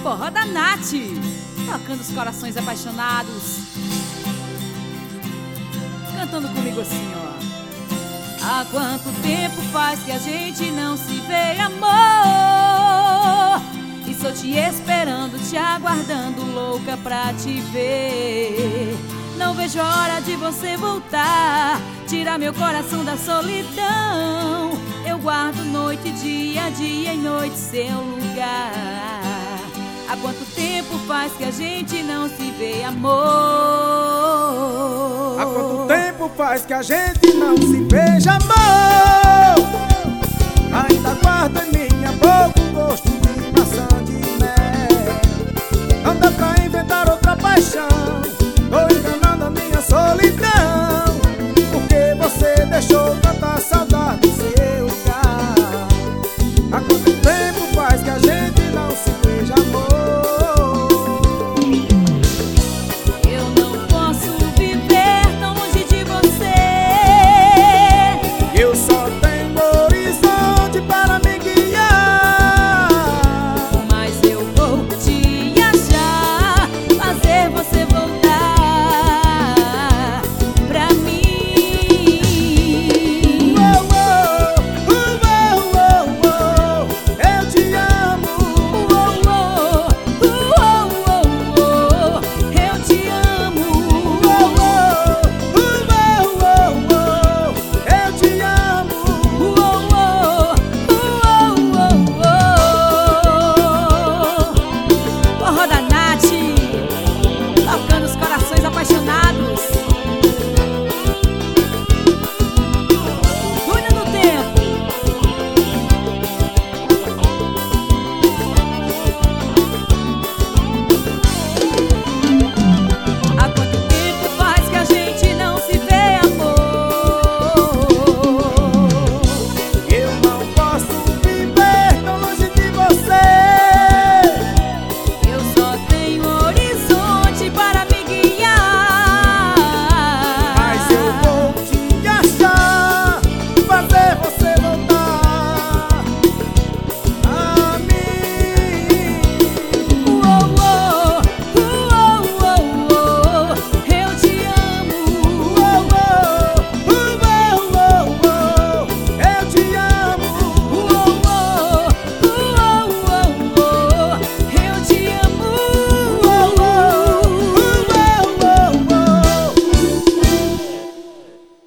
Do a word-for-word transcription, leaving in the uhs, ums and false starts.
forró da Nath, tocando os corações apaixonados, cantando comigo assim, ó. Há quanto tempo faz que a gente não se vê, amor? E só te esperando, te aguardando, louca pra te ver. Não vejo a hora de você voltar, tirar meu coração da solidão. Eu guardo noite, dia, dia e noite seu lugar. Há quanto tempo faz que a gente não se vê, amor? Há quanto tempo faz que a gente não se beija, amor? Ainda guardo em minha boca o gosto de